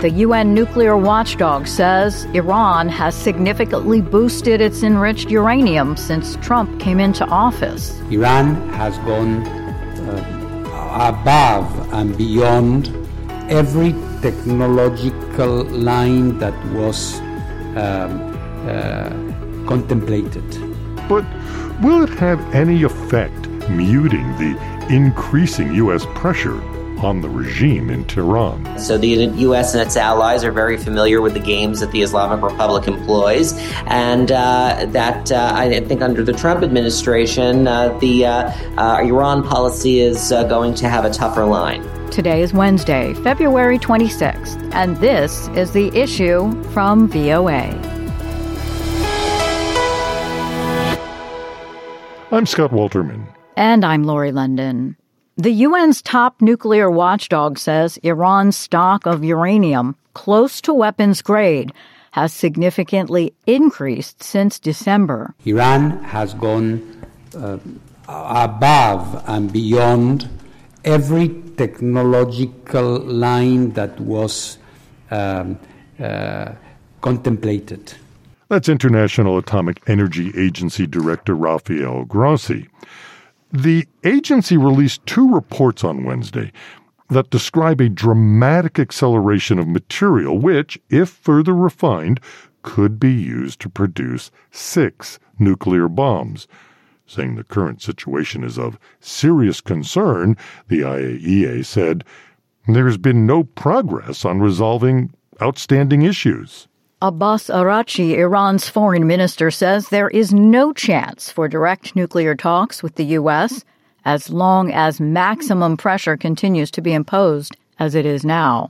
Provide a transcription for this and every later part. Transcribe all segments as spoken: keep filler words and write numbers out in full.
The U N nuclear watchdog says Iran has significantly boosted its enriched uranium since Trump came into office. Iran has gone uh, above and beyond every technological line that was um, uh, contemplated. But will it have any effect muting the increasing U S pressure on the regime in Tehran? So the U S and its allies are very familiar with the games that the Islamic Republic employs, and uh, that uh, I think under the Trump administration, uh, the uh, uh, Iran policy is uh, going to have a tougher line. Today is Wednesday, February twenty-sixth, and this is The Issue from V O A. I'm Scott Walterman. And I'm Lori London. The U N's top nuclear watchdog says Iran's stock of uranium, close to weapons grade, has significantly increased since December. Iran has gone uh, above and beyond every technological line that was um, uh, contemplated. That's International Atomic Energy Agency Director Rafael Grossi. The agency released two reports on Wednesday that describe a dramatic acceleration of material which, if further refined, could be used to produce six nuclear bombs. Saying the current situation is of serious concern, the I A E A said there has been no progress on resolving outstanding issues. Abbas Araghchi, Iran's foreign minister, says there is no chance for direct nuclear talks with the U S as long as maximum pressure continues to be imposed as it is now.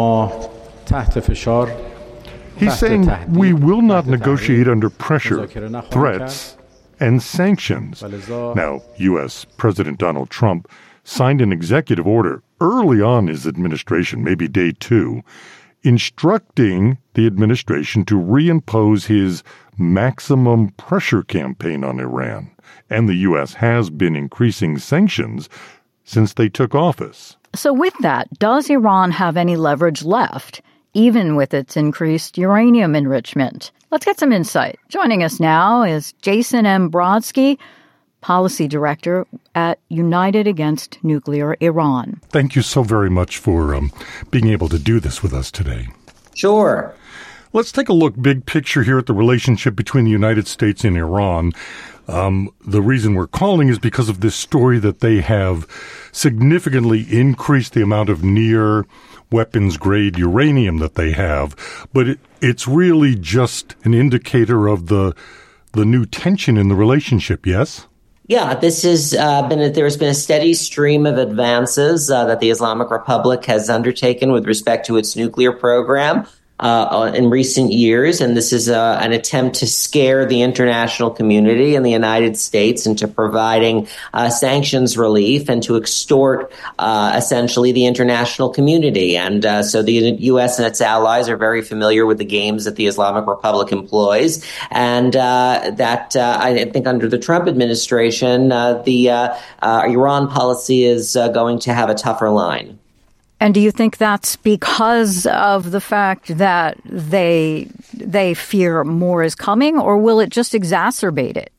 He's saying we will not negotiate under pressure, threats, and sanctions. Now, U S President Donald Trump signed an executive order early on in his administration, maybe day two, instructing the administration to reimpose his maximum pressure campaign on Iran. And the U S has been increasing sanctions since they took office. So with that, does Iran have any leverage left, even with its increased uranium enrichment? Let's get some insight. Joining us now is Jason M. Brodsky, Policy Director at United Against Nuclear Iran. Thank you so very much for um, being able to do this with us today. Sure. Let's take a look big picture here at the relationship between the United States and Iran. Um, the reason we're calling is because of this story that they have significantly increased the amount of near weapons-grade uranium that they have. But it, it's really just an indicator of the the new tension in the relationship, yes? Yeah, this has uh, been a, there's been a steady stream of advances uh, that the Islamic Republic has undertaken with respect to its nuclear program uh, in recent years, and this is uh, an attempt to scare the international community and the United States into providing uh, sanctions relief and to extort uh, essentially the international community. And uh, so the U S and its allies are very familiar with the games that the Islamic Republic employs, and uh, that uh, I think under the Trump administration, uh, the uh, uh, Iran policy is uh, going to have a tougher line. And do you think that's because of the fact that they they fear more is coming, or will it just exacerbate it?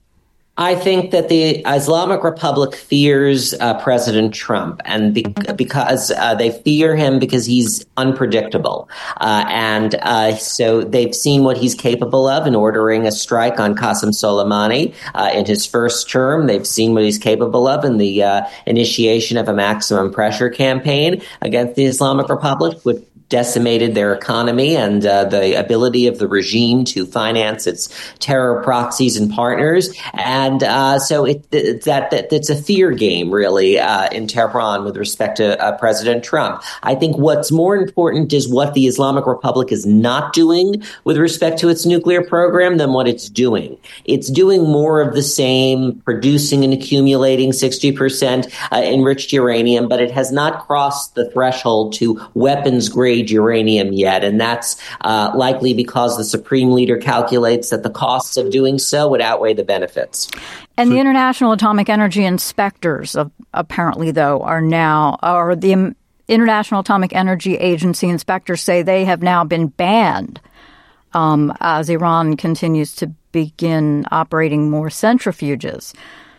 I think that the Islamic Republic fears uh, President Trump, and be- because uh, they fear him because he's unpredictable. Uh, and uh, so they've seen what he's capable of in ordering a strike on Qasem Soleimani uh, in his first term. They've seen what he's capable of in the uh, initiation of a maximum pressure campaign against the Islamic Republic, which decimated their economy and uh, the ability of the regime to finance its terror proxies and partners. And uh, so it, it, that, that it's a fear game, really, uh, in Tehran with respect to uh, President Trump. I think what's more important is what the Islamic Republic is not doing with respect to its nuclear program than what it's doing. It's doing more of the same, producing and accumulating sixty percent uh, enriched uranium, but it has not crossed the threshold to weapons-grade uranium yet, and that's uh, likely because the Supreme Leader calculates that the costs of doing so would outweigh the benefits. And the International Atomic Energy Inspectors, uh, apparently, though, are now, or the International Atomic Energy Agency inspectors say they have now been banned um, as Iran continues to begin operating more centrifuges.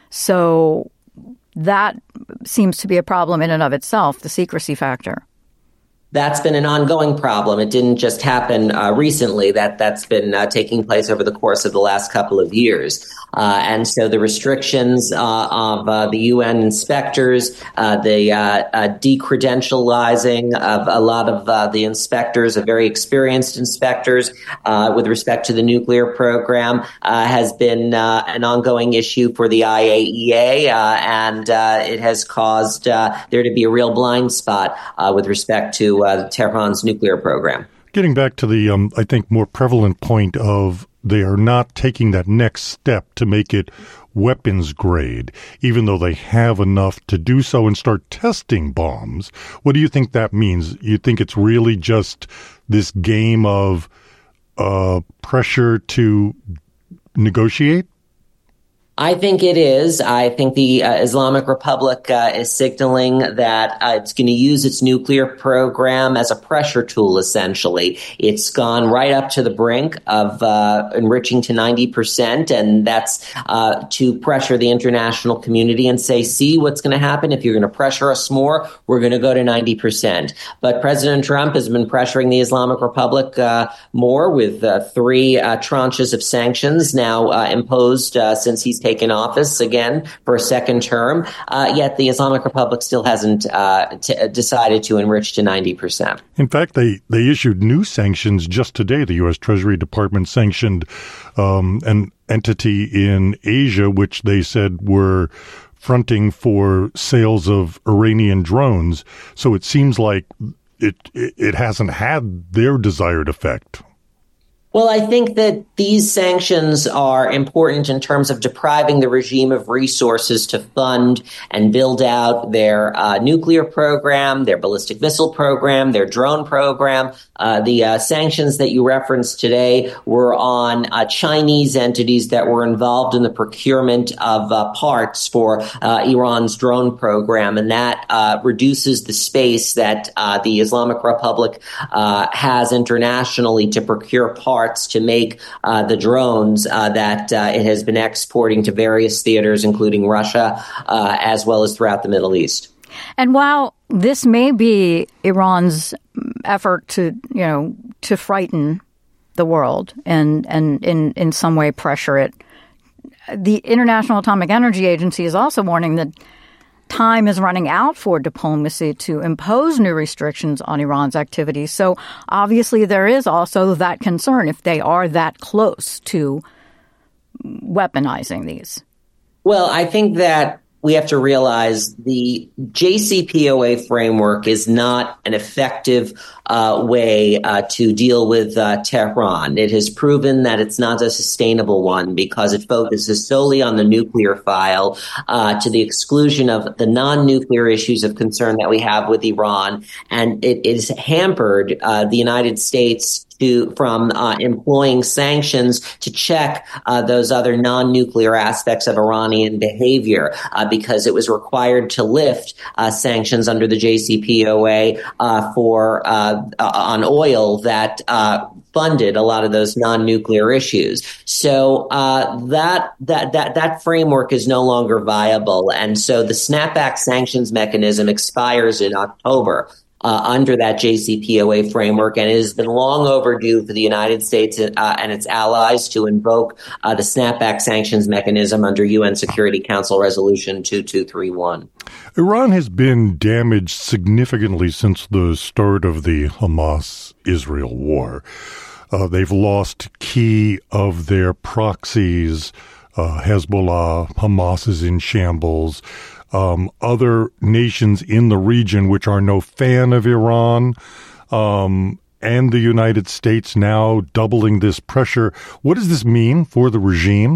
So that seems to be a problem in and of itself, the secrecy factor. That's been an ongoing problem. It didn't just happen uh, recently. That that's been uh, taking place over the course of the last couple of years. Uh, and so the restrictions uh, of uh, the U N inspectors, uh, the uh, uh, decredentializing of a lot of uh, the inspectors, of very experienced inspectors uh, with respect to the nuclear program, uh, has been uh, an ongoing issue for the I A E A, uh, and uh, it has caused uh, there to be a real blind spot uh, with respect to uh, Tehran's nuclear program. Getting back to the, um, I think, more prevalent point of they are not taking that next step to make it weapons grade, even though they have enough to do so and start testing bombs. What do you think that means? You think it's really just this game of uh, pressure to negotiate? I think it is. I think the uh, Islamic Republic uh, is signaling that uh, it's going to use its nuclear program as a pressure tool, essentially. It's gone right up to the brink of uh, enriching to ninety percent, and that's uh, to pressure the international community and say, see what's going to happen. If you're going to pressure us more, we're going to go to ninety percent. But President Trump has been pressuring the Islamic Republic uh, more with uh, three uh, tranches of sanctions now uh, imposed uh, since he's taken office again for a second term, uh, yet the Islamic Republic still hasn't uh, t- decided to enrich to ninety percent. In fact, they, they issued new sanctions just today. The U S Treasury Department sanctioned um, an entity in Asia, which they said were fronting for sales of Iranian drones. So it seems like it it, it hasn't had their desired effect. Well, I think that these sanctions are important in terms of depriving the regime of resources to fund and build out their uh, nuclear program, their ballistic missile program, their drone program. Uh, the uh, sanctions that you referenced today were on uh, Chinese entities that were involved in the procurement of uh, parts for uh, Iran's drone program. And that uh, reduces the space that uh, the Islamic Republic uh, has internationally to procure parts to make uh, the drones uh, that uh, it has been exporting to various theaters, including Russia, uh, as well as throughout the Middle East. And while this may be Iran's effort to, you know, to frighten the world and, and in, in some way pressure it, the International Atomic Energy Agency is also warning that time is running out for diplomacy to impose new restrictions on Iran's activities. So obviously there is also that concern if they are that close to weaponizing these. Well, I think that we have to realize the J C P O A framework is not an effective uh, way uh, to deal with uh, Tehran. It has proven that it's not a sustainable one because it focuses solely on the nuclear file uh, to the exclusion of the non-nuclear issues of concern that we have with Iran. And it is hampered uh, the United States To, from uh, employing sanctions to check uh, those other non-nuclear aspects of Iranian behavior uh, because it was required to lift uh, sanctions under the J C P O A uh, for uh, uh, on oil that uh, funded a lot of those non-nuclear issues. So uh, that that that that framework is no longer viable, and so the snapback sanctions mechanism expires in October. Uh, under that J C P O A framework, and it has been long overdue for the United States uh, and its allies to invoke uh, the snapback sanctions mechanism under U N Security Council Resolution two two three one. Iran has been damaged significantly since the start of the Hamas-Israel war. Uh, they've lost key of their proxies. Uh, Hezbollah, Hamas is in shambles. Um, other nations in the region which are no fan of Iran, um, and the United States now doubling this pressure. What does this mean for the regime?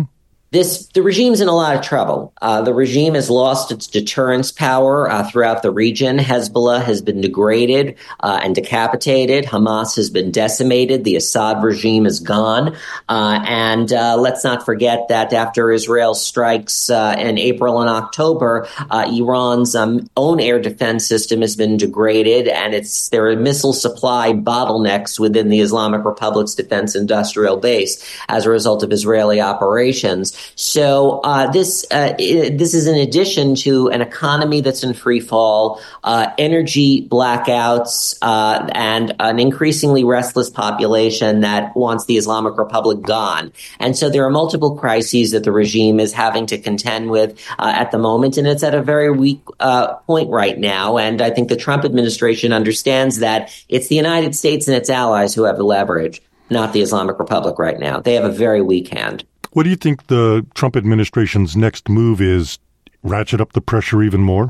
This the regime's in a lot of trouble. Uh, the regime has lost its deterrence power uh, throughout the region. Hezbollah has been degraded uh, and decapitated. Hamas has been decimated. The Assad regime is gone. Uh, and uh, let's not forget that after Israel's strikes uh, in April and October, uh, Iran's um, own air defense system has been degraded, and it's there are missile supply bottlenecks within the Islamic Republic's defense industrial base as a result of Israeli operations. So uh, this uh, this is in addition to an economy that's in free fall, uh, energy blackouts, uh, and an increasingly restless population that wants the Islamic Republic gone. And so there are multiple crises that the regime is having to contend with uh, at the moment, and it's at a very weak uh, point right now. And I think the Trump administration understands that it's the United States and its allies who have the leverage, not the Islamic Republic right now. They have a very weak hand. What do you think the Trump administration's next move is? Ratchet up the pressure even more?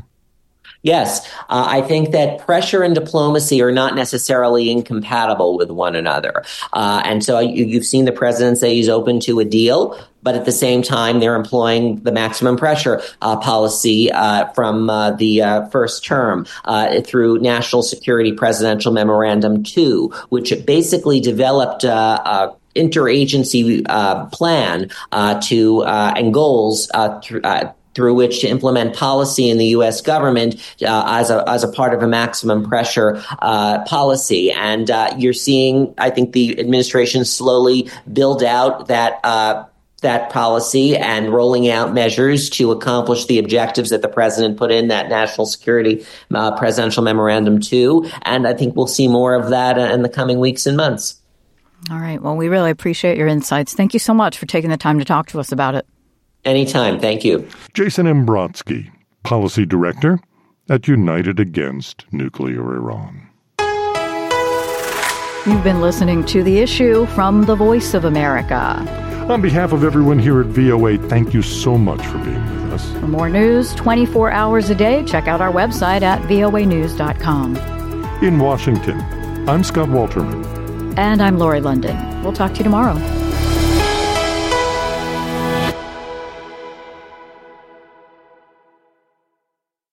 Yes, uh, I think that pressure and diplomacy are not necessarily incompatible with one another. Uh, and so you, you've seen the president say he's open to a deal, but at the same time, they're employing the maximum pressure uh, policy uh, from uh, the uh, first term uh, through National Security Presidential Memorandum two, which basically developed uh, a interagency uh, plan uh, to uh, and goals uh, th- uh, through which to implement policy in the U S government uh, as a as a part of a maximum pressure uh, policy. And uh, you're seeing, I think, the administration slowly build out that uh, that policy and rolling out measures to accomplish the objectives that the president put in that National Security uh, Presidential Memorandum two. And I think we'll see more of that in the coming weeks and months. All right. Well, we really appreciate your insights. Thank you so much for taking the time to talk to us about it. Anytime. Thank you. Jason M. Brodsky, Policy Director at United Against Nuclear Iran. You've been listening to The Issue from the Voice of America. On behalf of everyone here at V O A, thank you so much for being with us. For more news twenty-four hours a day, check out our website at V O A news dot com. In Washington, I'm Scott Walterman. And I'm Lori London. We'll talk to you tomorrow.